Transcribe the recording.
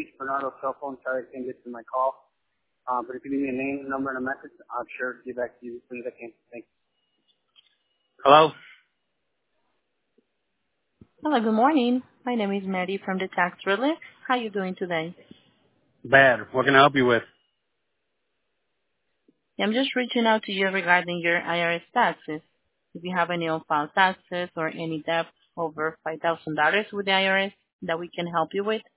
reach Bernardo's cell phone. Sorry I can't get to my call. But if you give me a name, number, and a message, I'm sure to get back to you as soon as I can. Thanks. Hello? Hello, good morning. My name is Mary from the Tax Relief. How are you doing today? Bad. What can I help you with? I'm just reaching out to you regarding your IRS taxes. If you have any unfiled taxes or any debt over $5,000 with the IRS that we can help you with.